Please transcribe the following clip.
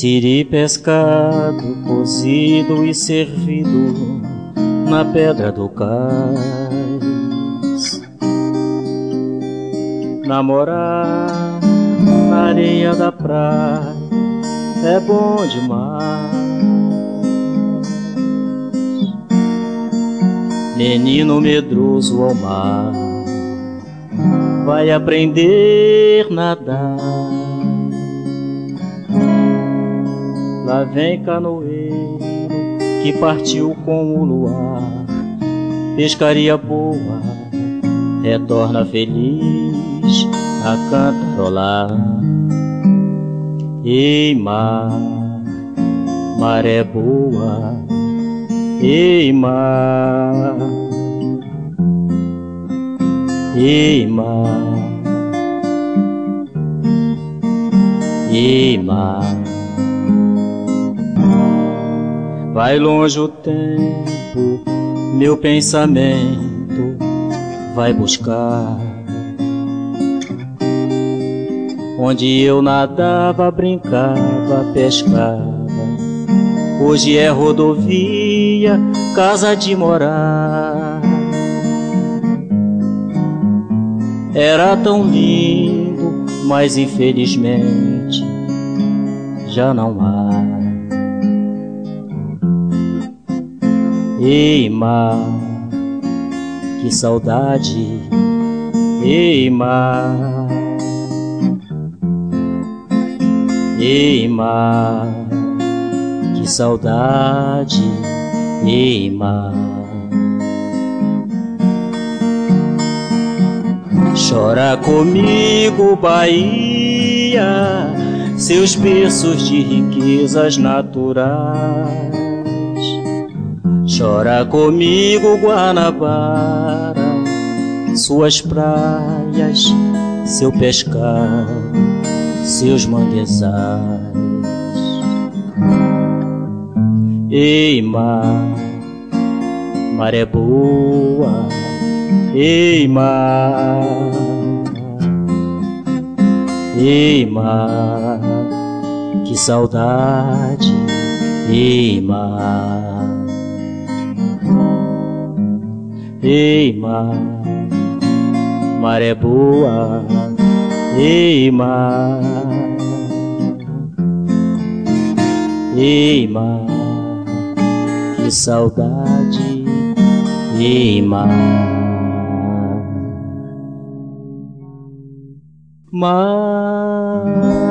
siri pescado, cozido e servido na pedra do cais. Namorar na areia da praia é bom demais. Menino medroso ao mar, vai aprender a nadar. Lá vem canoeiro que partiu com o luar. Pescaria boa, retorna feliz a cantarolar. Ei mar, maré boa, ei mar, ei mar, ei mar. Vai longe o tempo, meu pensamento vai buscar onde eu nadava, brincava, pescava. Hoje é rodovia, casa de morar. Era tão lindo, mas infelizmente já não há. Ei mar, que saudade, ei mar, ei mar, que saudade, ei mar. Chora comigo, Bahia, seus berços de riquezas naturais. Chora comigo, Guanabara, suas praias, seu pescar, seus manguezais. Ei mar, maré boa, ei mar, ei mar, que saudade, ei mar. Ei mar, maré boa, ei mar, ei mar, que saudade, ei mar. Mar